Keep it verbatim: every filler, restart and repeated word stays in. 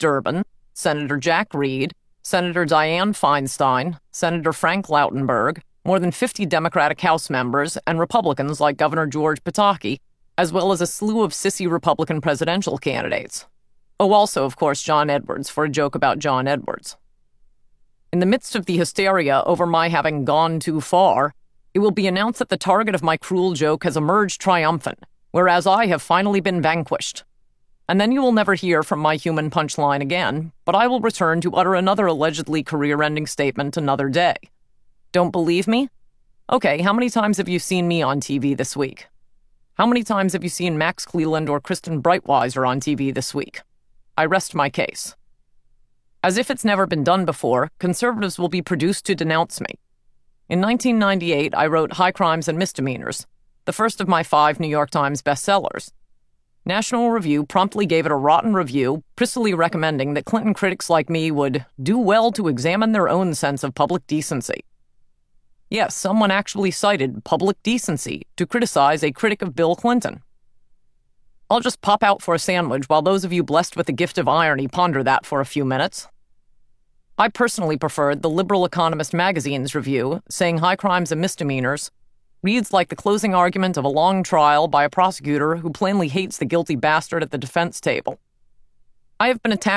Durbin, Senator Jack Reed, Senator Dianne Feinstein, Senator Frank Lautenberg, more than fifty Democratic House members, and Republicans like Governor George Pataki, as well as a slew of sissy Republican presidential candidates. Oh, also, of course, John Edwards for a joke about John Edwards. In the midst of the hysteria over my having gone too far, it will be announced that the target of my cruel joke has emerged triumphant, whereas I have finally been vanquished. And then you will never hear from my human punchline again, but I will return to utter another allegedly career-ending statement another day. Don't believe me? Okay, how many times have you seen me on T V this week? How many times have you seen Max Cleland or Kristen Breitweiser on T V this week? I rest my case. As if it's never been done before, conservatives will be produced to denounce me. In nineteen ninety-eight, I wrote High Crimes and Misdemeanors, the first of my five New York Times bestsellers. National Review promptly gave it a rotten review, prissily recommending that Clinton critics like me would do well to examine their own sense of public decency. Yes, someone actually cited public decency to criticize a critic of Bill Clinton. I'll just pop out for a sandwich while those of you blessed with the gift of irony ponder that for a few minutes. I personally preferred the Liberal Economist magazine's review, saying High Crimes and Misdemeanors reads like the closing argument of a long trial by a prosecutor who plainly hates the guilty bastard at the defense table. I have been attacked